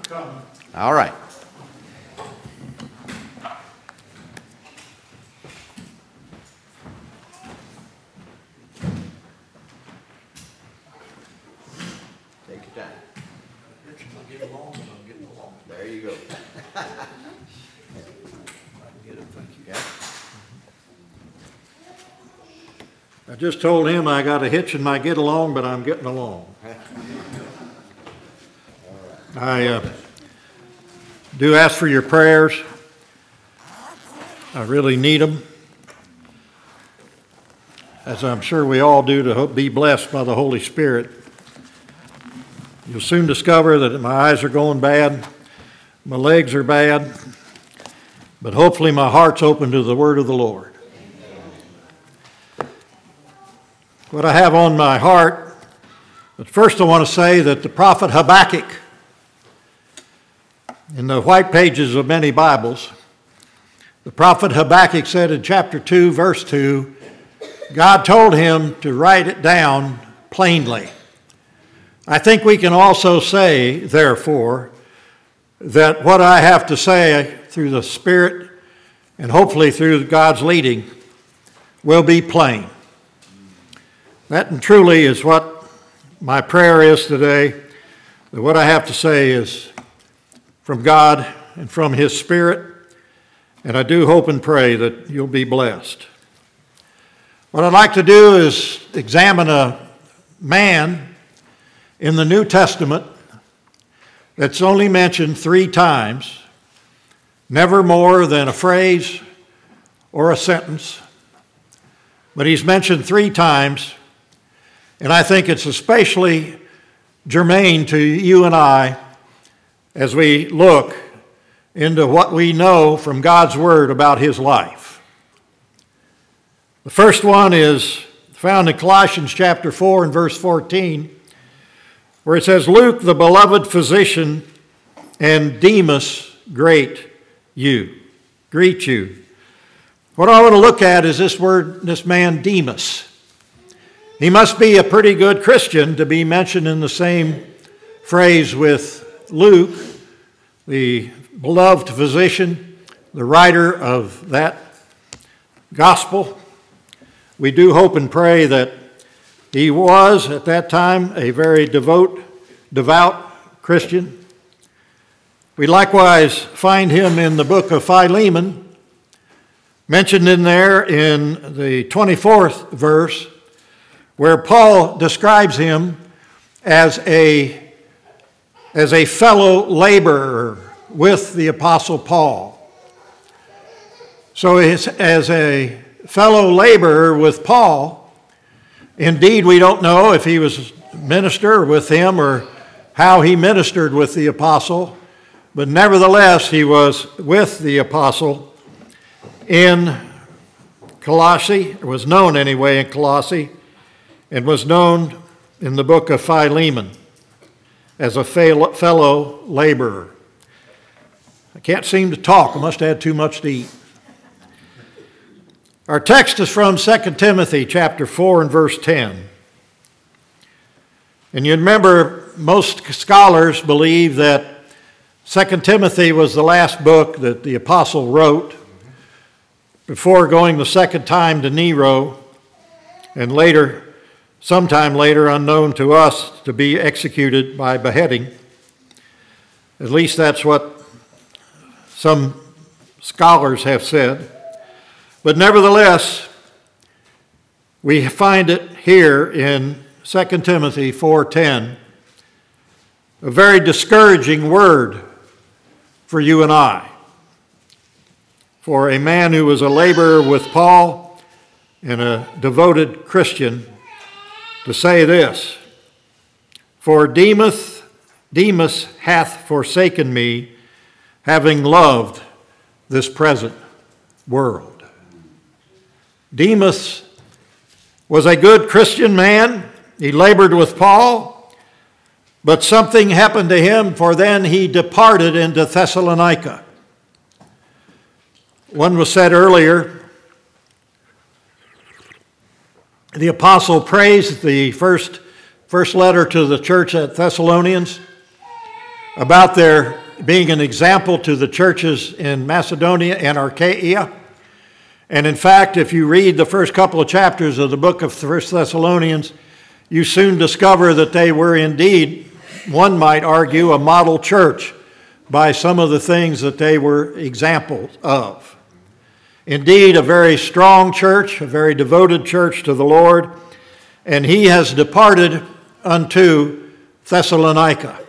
All right. Take your time. There you go. Yeah. I just told him I got a hitch in my get along, but I'm getting along. I do ask for your prayers. I really need them, as I'm sure we all do, to be blessed by the Holy Spirit. You'll soon discover that my eyes are going bad, my legs are bad, but hopefully my heart's open to the word of the Lord. What I have on my heart, but first I want to say that the prophet Habakkuk, in the white pages of many Bibles, the prophet Habakkuk said in chapter 2, verse 2, God told him to write it down plainly. I think we can also say, therefore, that what I have to say through the Spirit and hopefully through God's leading will be plain. That and truly is what my prayer is today, that what I have to say is from God and from His Spirit, and I do hope and pray that you'll be blessed. What I'd like to do is examine a man in the New Testament that's only mentioned 3 times, never more than a phrase or a sentence, but he's mentioned 3 times, and I think it's especially germane to you and I as we look into what we know from God's Word about his life. The first one is found in Colossians chapter 4 and verse 14, where it says, Luke, the beloved physician, and Demas greet you. What I want to look at is this man Demas. He must be a pretty good Christian to be mentioned in the same phrase with Luke, the beloved physician, the writer of that gospel. We do hope and pray that he was, at that time, a very devout Christian. We likewise find him in the book of Philemon, mentioned in there in the 24th verse, where Paul describes him as a fellow laborer with the Apostle Paul. So as a fellow laborer with Paul, indeed we don't know if he was minister with him or how he ministered with the apostle, but nevertheless he was with the apostle in Colossae, or was known anyway in Colossae, and was known in the book of Philemon as a fellow laborer. I can't seem to talk. I must have had too much to eat. Our text is from 2 Timothy chapter 4 and verse 10. And you remember most scholars believe that 2 Timothy was the last book that the apostle wrote before going the second time to Nero, and later, sometime later, unknown to us, to be executed by beheading. At least that's what some scholars have said. But nevertheless, we find it here in 2 Timothy 4:10, a very discouraging word for you and I. For a man who was a laborer with Paul and a devoted Christian to say this, for Demas hath forsaken me, having loved this present world. Demas was a good Christian man. He labored with Paul, but something happened to him, for then he departed into Thessalonica. One was said earlier, the apostle praised the first letter to the church at Thessalonians, about their being an example to the churches in Macedonia and Achaia. And in fact, if you read the first couple of chapters of the book of 1 Thessalonians, you soon discover that they were indeed, one might argue, a model church by some of the things that they were examples of. Indeed, a very strong church, a very devoted church to the Lord, and he has departed unto Thessalonica.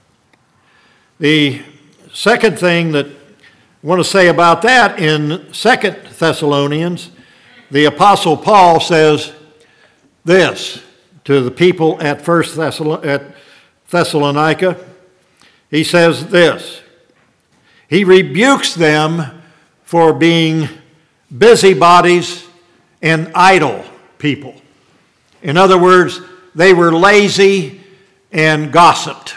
The second thing that I want to say about that, in 2 Thessalonians, the Apostle Paul says this to the people at Thessalonica. He says this: he rebukes them for being busybodies and idle people. In other words, they were lazy and gossiped.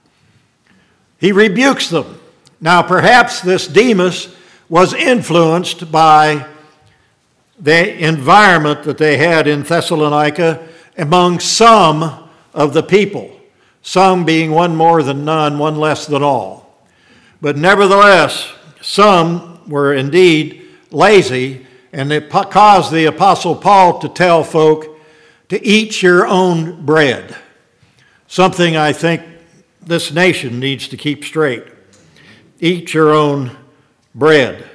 He rebukes them. Now, perhaps this Demas was influenced by the environment that they had in Thessalonica among some of the people, some being one more than none, one less than all. But nevertheless, some were indeed lazy, and it caused the Apostle Paul to tell folk to eat your own bread, something I think this nation needs to keep straight. Eat your own bread.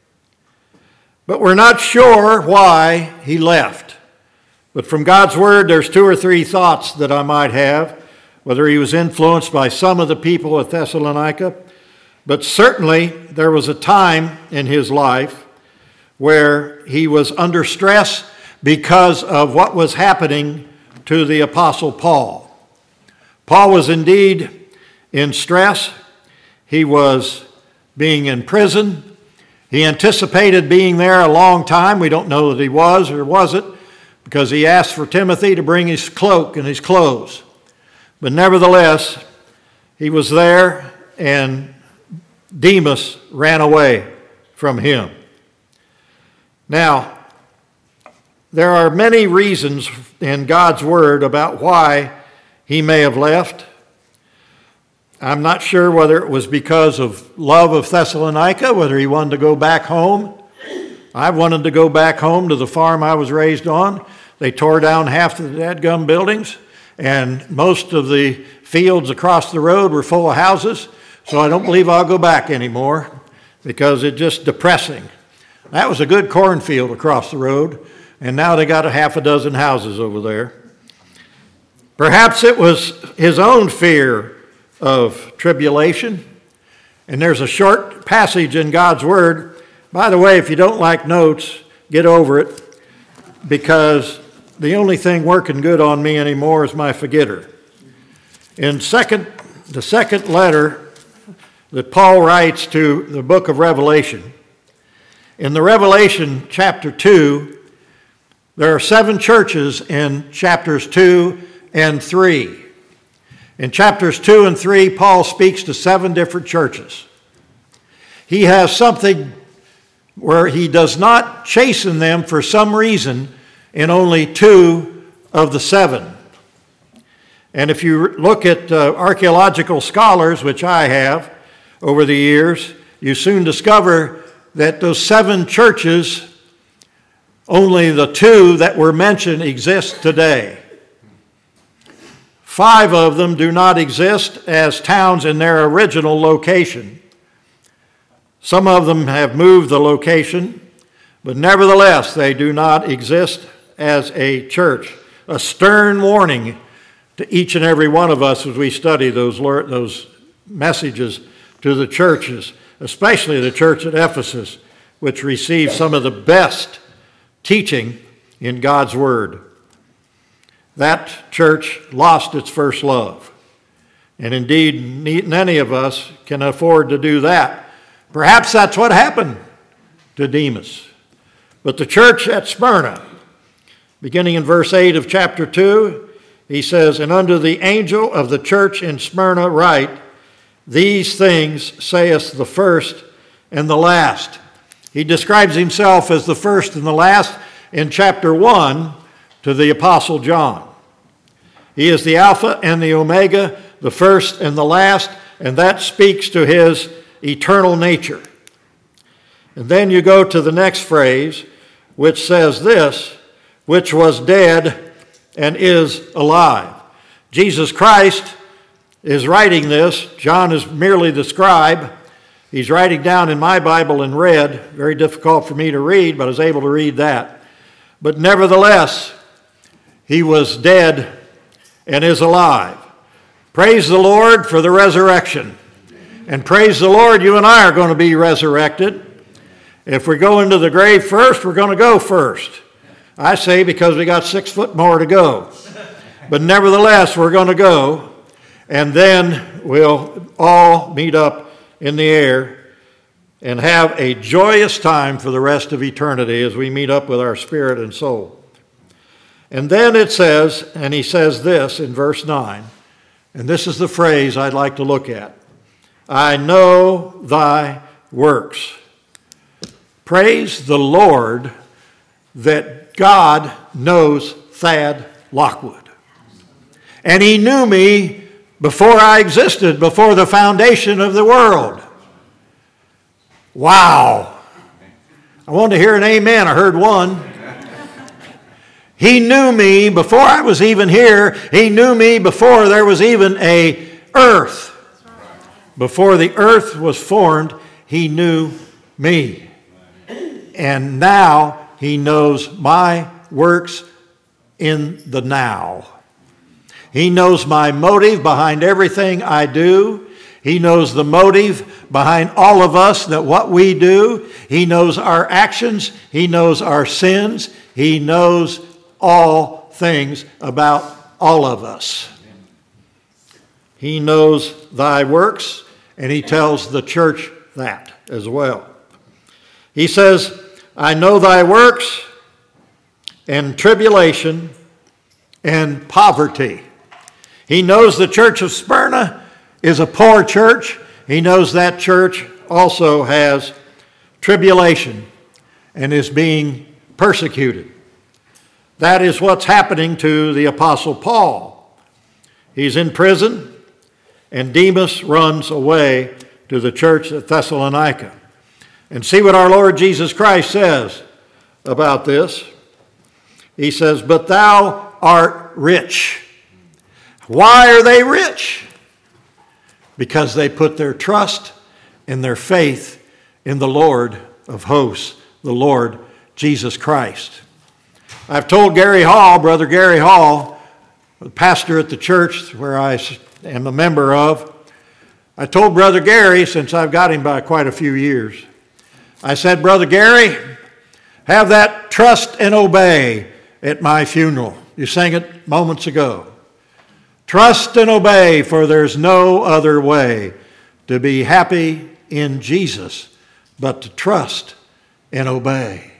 But we're not sure why he left. But from God's word, there's 2 or 3 thoughts that I might have, whether he was influenced by some of the people at Thessalonica. But certainly there was a time in his life where he was under stress because of what was happening to the Apostle Paul. Paul was indeed in stress. He was being in prison. He anticipated being there a long time. We don't know that he was or wasn't, because he asked for Timothy to bring his cloak and his clothes. But nevertheless, he was there, and Demas ran away from him. Now, there are many reasons in God's word about why he may have left. I'm not sure whether it was because of love of Thessalonica, whether he wanted to go back home. I wanted to go back home to the farm I was raised on. They tore down half of the dadgum buildings, and most of the fields across the road were full of houses, so I don't believe I'll go back anymore because it's just depressing. That was a good cornfield across the road, and now they got a half a dozen houses over there. Perhaps it was his own fear of tribulation. And there's a short passage in God's word. By the way, if you don't like notes, get over it, because the only thing working good on me anymore is my forgetter. In the second letter that Paul writes to the book of Revelation, in the Revelation chapter 2, there are 7 churches in chapters 2 and 3. In chapters 2 and 3, Paul speaks to 7 different churches. He has something where he does not chasten them for some reason in only 2 of the 7. And if you look at archaeological scholars, which I have over the years, you soon discover that those 7 churches, only the 2 that were mentioned exist today. 5 of them do not exist as towns in their original location. Some of them have moved the location, but nevertheless, they do not exist as a church. A stern warning to each and every one of us as we study those messages to the churches, especially the church at Ephesus, which received some of the best teaching in God's Word. That church lost its first love. And indeed, many of us can afford to do that. Perhaps that's what happened to Demas. But the church at Smyrna, beginning in verse 8 of chapter 2, he says, "And unto the angel of the church in Smyrna write, these things saith the first and the last." He describes himself as the first and the last in chapter 1 to the Apostle John. He is the Alpha and the Omega, the first and the last, and that speaks to his eternal nature. And then you go to the next phrase, which says this, which was dead and is alive. Jesus Christ is writing this. John is merely the scribe. He's writing down in my Bible in red, very difficult for me to read, but I was able to read that. But nevertheless, he was dead and is alive. Praise the Lord for the resurrection. And praise the Lord, you and I are going to be resurrected. If we go into the grave first, we're going to go first. I say because we got 6 foot more to go. But nevertheless, we're going to go. And then we'll all meet up in the air and have a joyous time for the rest of eternity as we meet up with our spirit and soul. And then it says, and he says this in verse 9, and this is the phrase I'd like to look at. I know thy works. Praise the Lord that God knows Thad Lockwood. And he knew me before I existed, before the foundation of the world. Wow. I wanted to hear an amen. I heard one. He knew me before I was even here. He knew me before there was even a earth. Before the earth was formed, he knew me. And now he knows my works in the now. He knows my motive behind everything I do. He knows the motive behind all of us, that what we do. He knows our actions. He knows our sins. He knows all things about all of us. He knows thy works, and he tells the church that as well. He says, I know thy works and tribulation and poverty. He knows the church of Smyrna is a poor church. He knows that church also has tribulation and is being persecuted. That is what's happening to the Apostle Paul. He's in prison, and Demas runs away to the church at Thessalonica. And see what our Lord Jesus Christ says about this. He says, but thou art rich. Why are they rich? Because they put their trust and their faith in the Lord of hosts, the Lord Jesus Christ. I've told Gary Hall, Brother Gary Hall, the pastor at the church where I am a member of, I told Brother Gary, since I've got him by quite a few years, I said, Brother Gary, have that trust and obey at my funeral. You sang it moments ago. Trust and obey, for there's no other way to be happy in Jesus but to trust and obey.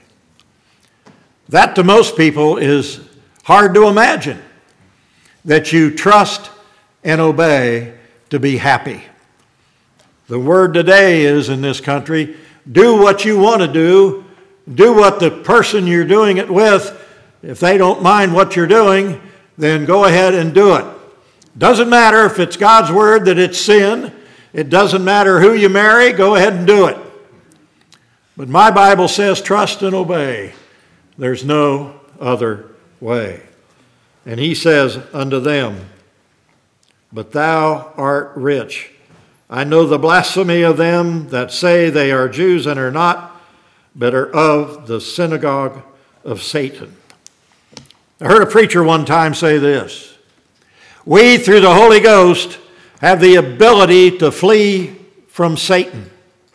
That to most people is hard to imagine, that you trust and obey to be happy. The word today is in this country, do what you want to do what the person you're doing it with. If they don't mind what you're doing, then go ahead and do it. Doesn't matter if it's God's word that it's sin. It doesn't matter who you marry, go ahead and do it. But my Bible says trust and obey. There's no other way. And he says unto them, but thou art rich. I know the blasphemy of them that say they are Jews and are not, but are of the synagogue of Satan. I heard a preacher one time say this. We, through the Holy Ghost, have the ability to flee from Satan.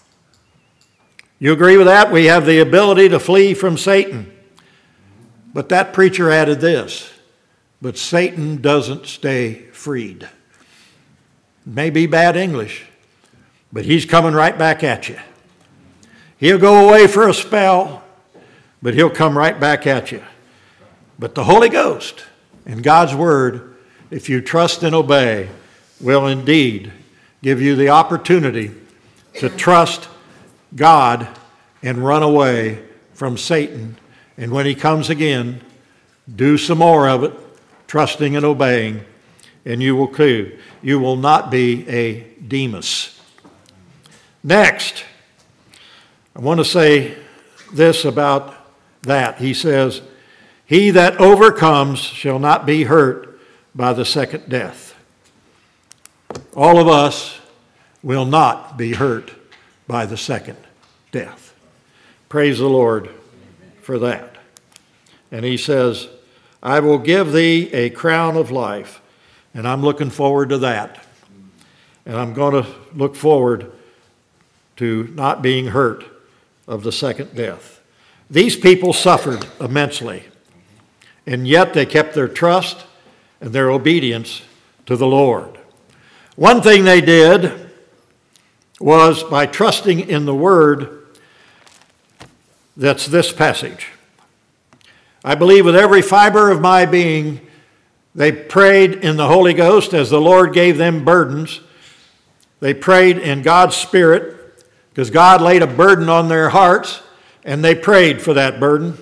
You agree with that? We have the ability to flee from Satan. But that preacher added this, but Satan doesn't stay freed. It may be bad English, but he's coming right back at you. He'll go away for a spell, but he'll come right back at you. But the Holy Ghost and God's Word, if you trust and obey, will indeed give you the opportunity to trust God and run away from Satan. And when he comes again, do some more of it, trusting and obeying, and you will you will not be a Demas. Next, I want to say this about that. He says, he that overcomes shall not be hurt by the second death. All of us will not be hurt by the second death. Praise the Lord for that. And he says, I will give thee a crown of life. And I'm looking forward to that. And I'm going to look forward to not being hurt of the second death. These people suffered immensely. And yet they kept their trust and their obedience to the Lord. One thing they did was by trusting in the word that's this passage. I believe with every fiber of my being, they prayed in the Holy Ghost as the Lord gave them burdens. They prayed in God's Spirit because God laid a burden on their hearts, and they prayed for that burden.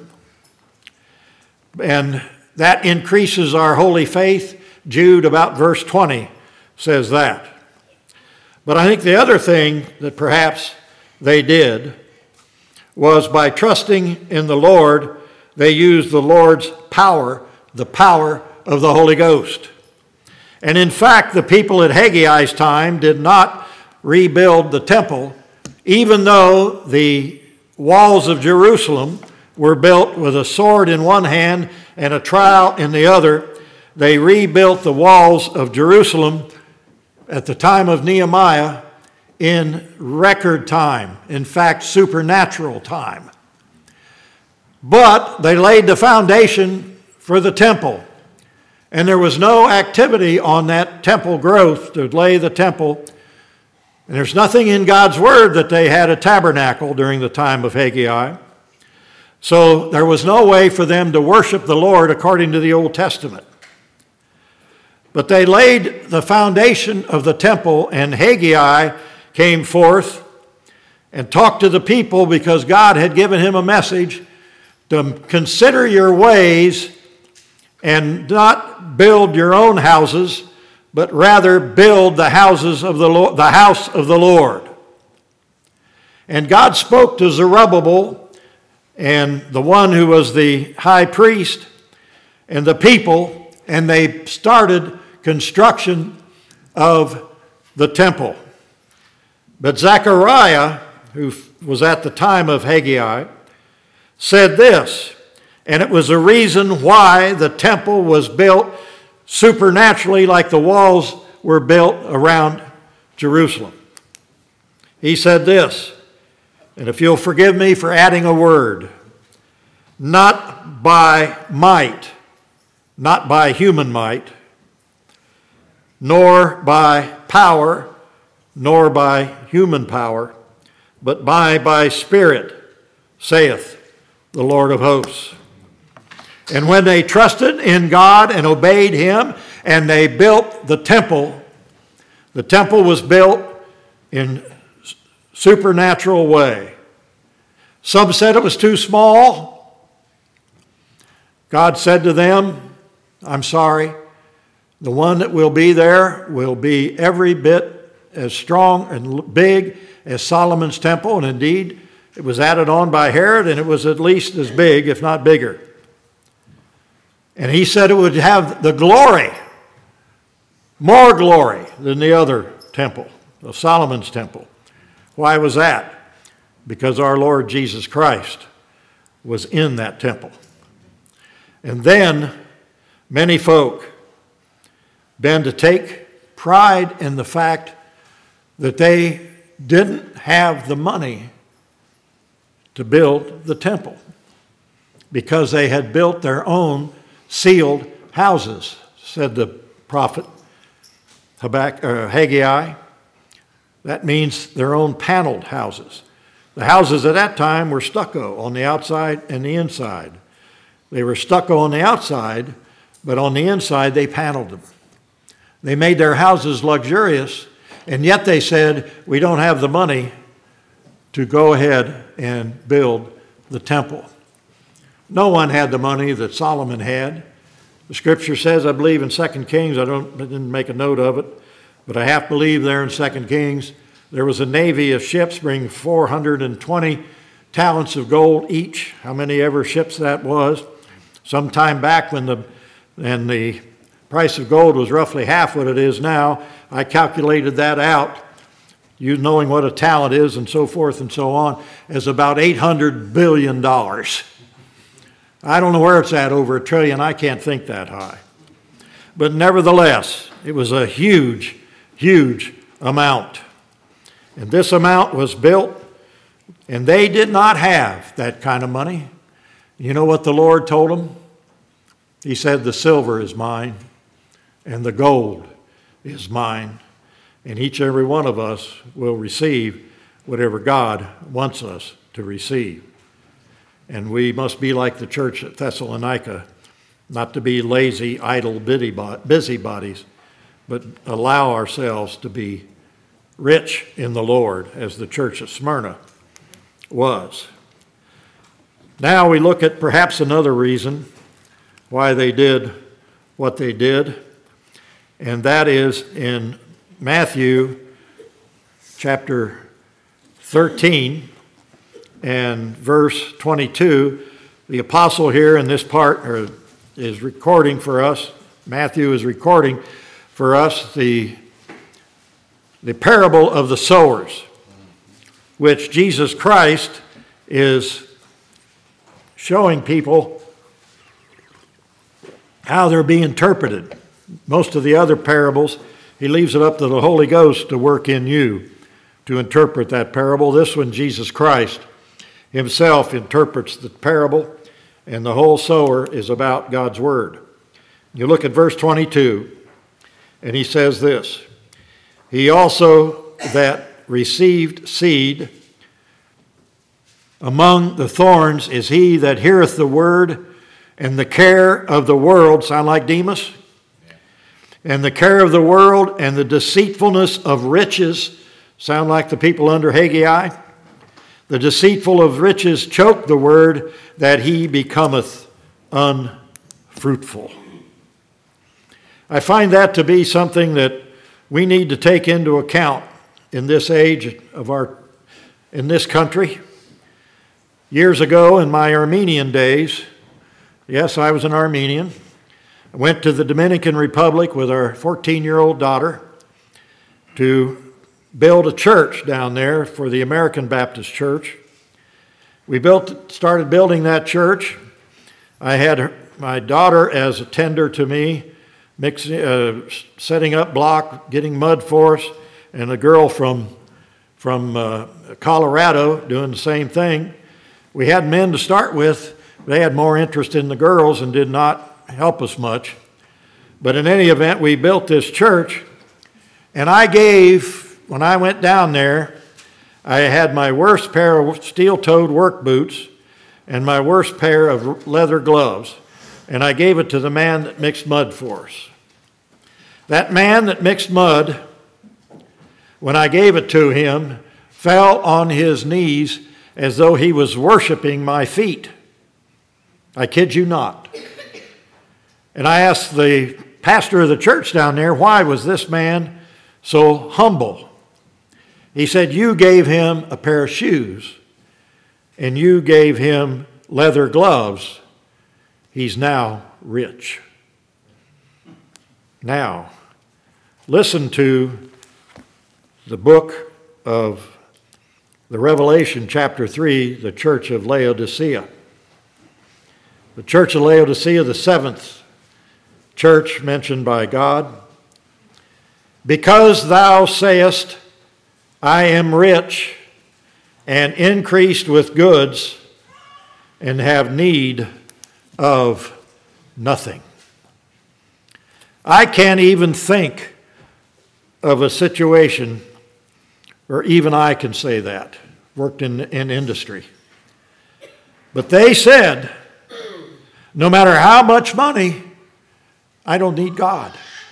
And that increases our holy faith. Jude, about verse 20, says that. But I think the other thing that perhaps they did was by trusting in the Lord, they used the Lord's power, the power of the Holy Ghost. And in fact, the people at Haggai's time did not rebuild the temple, even though the walls of Jerusalem were built with a sword in one hand and a trowel in the other. They rebuilt the walls of Jerusalem at the time of Nehemiah in record time. In fact, supernatural time. But they laid the foundation for the temple. And there was no activity on that temple growth to lay the temple. And there's nothing in God's word that they had a tabernacle during the time of Haggai. So there was no way for them to worship the Lord according to the Old Testament. But they laid the foundation of the temple, and Haggai came forth and talked to the people because God had given him a message to consider your ways and not build your own houses, but rather build the houses of the Lord, the house of the Lord. And God spoke to Zerubbabel and the one who was the high priest and the people, and they started construction of the temple. But Zechariah, who was at the time of Haggai, said this, and it was a reason why the temple was built supernaturally like the walls were built around Jerusalem. He said this, and if you'll forgive me for adding a word, not by might, not by human might, nor by power, nor by human power, but by Spirit, saith the Lord of hosts. And when they trusted in God and obeyed him, and they built the temple was built in supernatural way. Some said it was too small. God said to them, I'm sorry, the one that will be there will be every bit as strong and big as Solomon's temple, and indeed it was added on by Herod, and it was at least as big, if not bigger. And he said it would have the glory, more glory than the other temple, the Solomon's temple. Why was that? Because our Lord Jesus Christ was in that temple. And then many folk began to take pride in the fact that they didn't have the money to build the temple because they had built their own sealed houses, said the prophet Haggai. That means their own paneled houses. The houses at that time were stucco on the outside and the inside. They were stucco on the outside, but on the inside they paneled them. They made their houses luxurious, and yet they said, we don't have the money to go ahead and build the temple. No one had the money that Solomon had. The scripture says, I believe in 2 Kings, I didn't make a note of it, But I have to believe there in 2 Kings, there was a navy of ships bringing 420 talents of gold each, how many ever ships that was. Some time back when the price of gold was roughly half what it is now, I calculated that out, you knowing what a talent is and so forth and so on, as about $800 billion. I don't know where it's at, over $1 trillion. I can't think that high. But nevertheless, it was a huge, huge amount. And this amount was built, and they did not have that kind of money. You know what the Lord told them? He said, the silver is mine, and the gold is mine. And each and every one of us will receive whatever God wants us to receive. And we must be like the church at Thessalonica, not to be lazy, idle busybodies, but allow ourselves to be rich in the Lord, as the church at Smyrna was. Now we look at perhaps another reason why they did what they did, and that is in Matthew chapter 13 and verse 22. The apostle here in this part is recording for us, Matthew is recording for us the parable of the sowers, which Jesus Christ is showing people how they're being interpreted. Most of the other parables, he leaves it up to the Holy Ghost to work in you to interpret that parable. This one, Jesus Christ himself interprets the parable, and the whole sower is about God's word. You look at verse 22, and he says this, he also that received seed among the thorns is he that heareth the word, and the care of the world, sound like Demas? And the care of the world and the deceitfulness of riches, sound like the people under Haggai? The deceitful of riches choke the word, that he becometh unfruitful. I find that to be something that we need to take into account in this age in this country. Years ago, in my Armenian days, yes, I was an Armenian, I went to the Dominican Republic with our 14-year-old daughter to build a church down there for the American Baptist Church. We started building that church. I had my daughter as a tender to me, setting up block, getting mud for us, and a girl from Colorado doing the same thing. We had men to start with. They had more interest in the girls and did not help us much. But in any event, we built this church, and when I went down there, I had my worst pair of steel-toed work boots and my worst pair of leather gloves, and I gave it to the man that mixed mud for us. That man that mixed mud, when I gave it to him, fell on his knees as though he was worshiping my feet. I kid you not. And I asked the pastor of the church down there, why was this man so humble? He said, you gave him a pair of shoes, and you gave him leather gloves. He's now rich. Now, listen to the book of the Revelation, chapter 3, the church of Laodicea. The church of Laodicea, the seventh church mentioned by God. Because thou sayest, I am rich and increased with goods and have need of nothing. I can't even think of a situation where even I can say that, worked in industry. But they said, no matter how much money, I don't need God.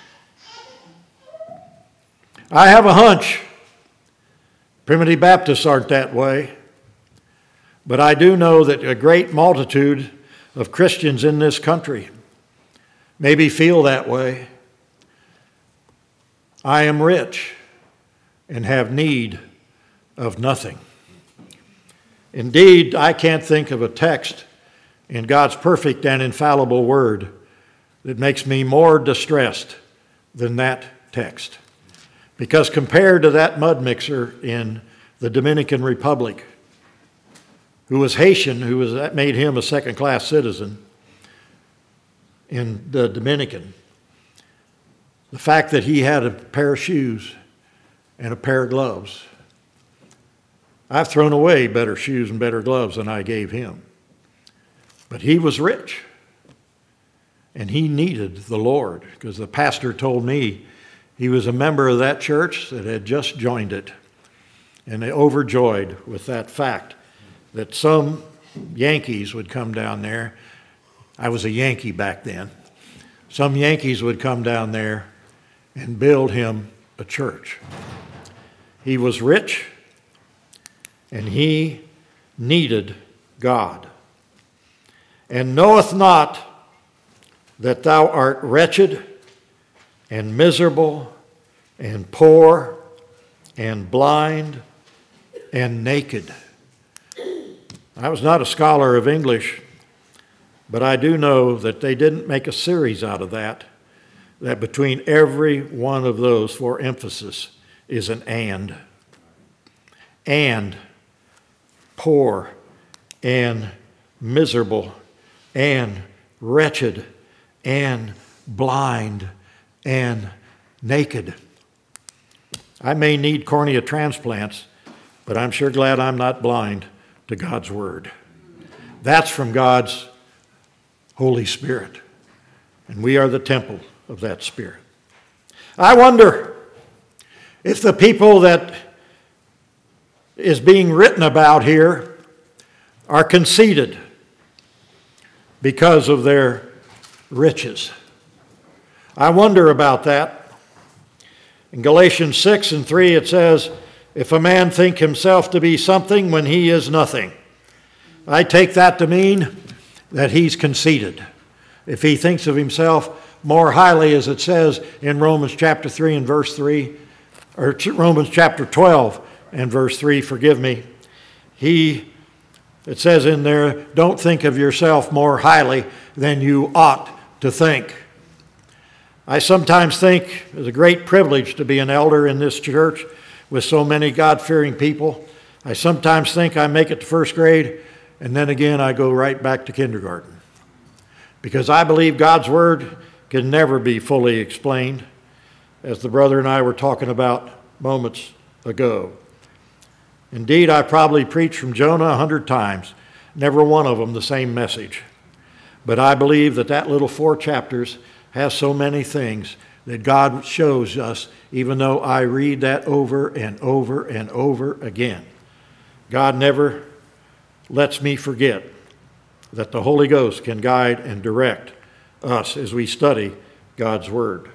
I have a hunch. Primitive Baptists aren't that way. But I do know that a great multitude of Christians in this country maybe feel that way. I am rich and have need of nothing. Indeed, I can't think of a text in God's perfect and infallible word that makes me more distressed than that text. Because compared to that mud mixer in the Dominican Republic, who was Haitian, that made him a second-class citizen in the Dominican, the fact that he had a pair of shoes and a pair of gloves, I've thrown away better shoes and better gloves than I gave him. But he was rich, and he needed the Lord, because the pastor told me he was a member of that church that had just joined it, and they overjoyed with that fact that some Yankees would come down there. I was a Yankee back then. Some Yankees would come down there and build him a church. He was rich, and he needed God. And knoweth not that thou art wretched and miserable and poor and blind and naked. I was not a scholar of English, but I do know that they didn't make a series out of that between every one of those for emphasis is an and. And poor and miserable and wretched and blind and naked. I may need cornea transplants, but I'm sure glad I'm not blind to God's word. That's from God's Holy Spirit, and we are the temple of that Spirit. I wonder if the people that is being written about here are conceited because of their riches. I wonder about that. In Galatians 6:3 it says, if a man think himself to be something when he is nothing. I take that to mean that he's conceited. If he thinks of himself more highly, as it says in Romans chapter 3 and verse 3, or Romans chapter 12 and verse 3, forgive me, it says in there, don't think of yourself more highly than you ought to think. I sometimes think it's a great privilege to be an elder in this church with so many God-fearing people. I sometimes think I make it to first grade, and then again I go right back to kindergarten. Because I believe God's word can never be fully explained, as the brother and I were talking about moments ago. Indeed, I probably preached from Jonah 100 times, never one of them the same message. But I believe that little 4 chapters has so many things that God shows us, even though I read that over and over and over again. God never lets me forget that the Holy Ghost can guide and direct us as we study God's Word.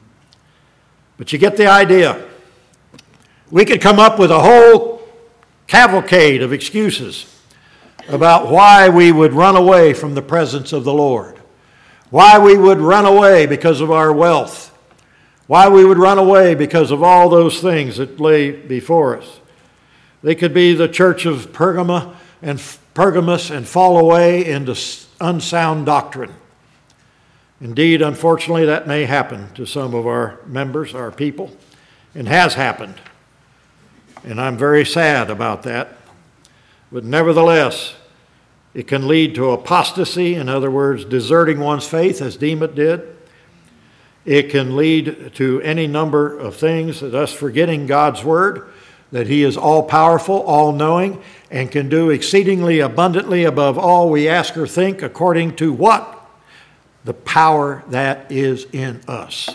But you get the idea. We could come up with a whole cavalcade of excuses about why we would run away from the presence of the Lord, why we would run away because of our wealth, why we would run away because of all those things that lay before us. They could be the church of Pergamos and fall away into unsound doctrine. Indeed, unfortunately, that may happen to some of our members, our people, and has happened. And I'm very sad about that. But nevertheless, it can lead to apostasy, in other words, deserting one's faith, as Demas did. It can lead to any number of things, thus forgetting God's word, that he is all-powerful, all-knowing, and can do exceedingly abundantly above all we ask or think, according to what? The power that is in us.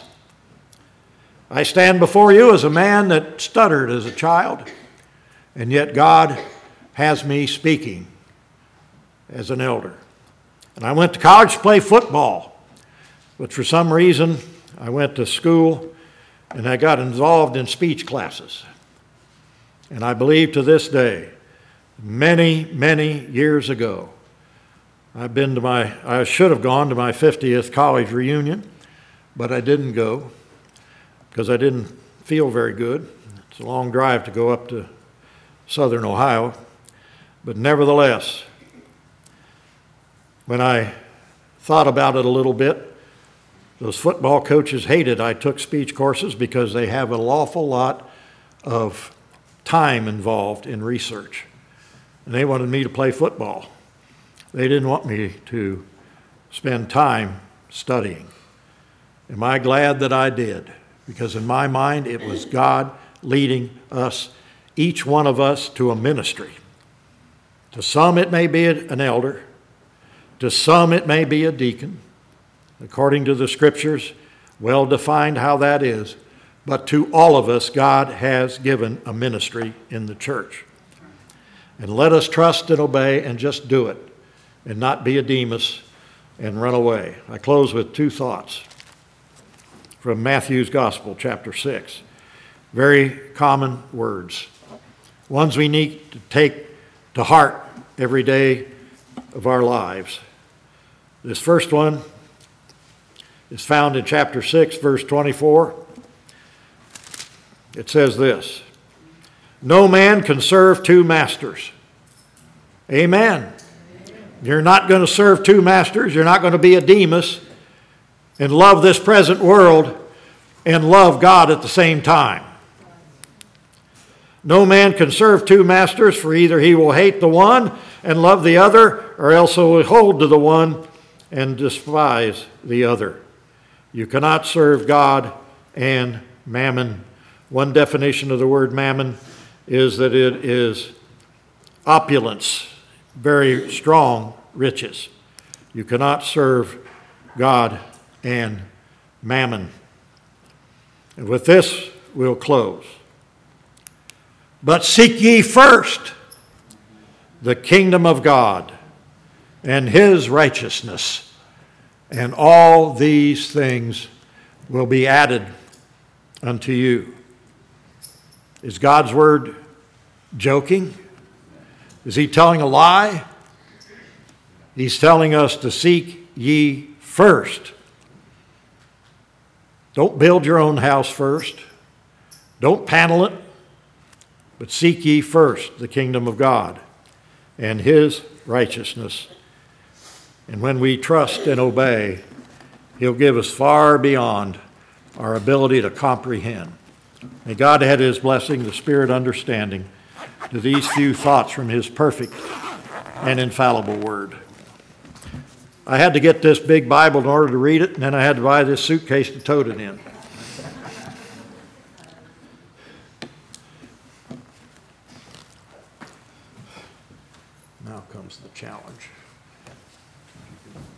I stand before you as a man that stuttered as a child, and yet God has me speaking as an elder. And I went to college to play football, but for some reason I went to school and I got involved in speech classes. And I believe to this day, many, many years ago, I should have gone to my 50th college reunion, but I didn't go because I didn't feel very good. It's a long drive to go up to southern Ohio. But nevertheless, when I thought about it a little bit, those football coaches hated I took speech courses because they have an awful lot of time involved in research. And they wanted me to play football. They didn't want me to spend time studying. Am I glad that I did? Because in my mind, it was God leading us, each one of us, to a ministry. To some, it may be an elder. To some, it may be a deacon. According to the scriptures, well defined how that is. But to all of us, God has given a ministry in the church. And let us trust and obey and just do it and not be a Demas and run away. I close with two thoughts from Matthew's Gospel, chapter 6. Very common words. Ones we need to take to heart every day of our lives. This first one is found in chapter 6, verse 24. It says this: no man can serve two masters. Amen. You're not going to serve two masters. You're not going to be a Demas and love this present world and love God at the same time. No man can serve two masters, for either he will hate the one and love the other, or else he will hold to the one and despise the other. You cannot serve God and mammon. One definition of the word mammon is that it is opulence, very strong riches. You cannot serve God and mammon. And with this, we'll close. But seek ye first the kingdom of God and his righteousness, and all these things will be added unto you. Is God's word joking? Is he telling a lie? He's telling us to seek ye first. Don't build your own house first. Don't panel it. But seek ye first the kingdom of God and his righteousness. And when we trust and obey, he'll give us far beyond our ability to comprehend. May God add his blessing, the spirit understanding, to these few thoughts from his perfect and infallible word. I had to get this big Bible in order to read it, and then I had to buy this suitcase to tote it in. Now comes the challenge.